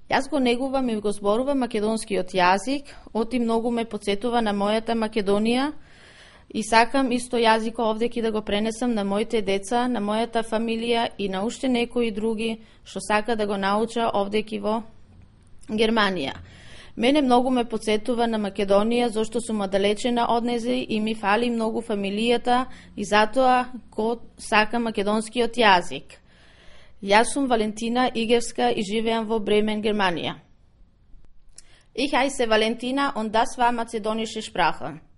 Јас го негувам и го зборувам македонскиот јазик, оти многу ме потсетува на мојата Македонија и сакам исто јазико овдеки да го пренесам на моите деца, на мојата фамилија и на уште некои други што сака да го науча овдеки во Германија. Мене многу ме потсетува на Македонија, зашто сум оддалечена од незе и ми фали многу фамилијата и затоа го сакам македонскиот јазик. Јас сум Валентина Игевска и живеам во Бремен, Германија. Ich heiße Valentina und das war mazedonische Sprache.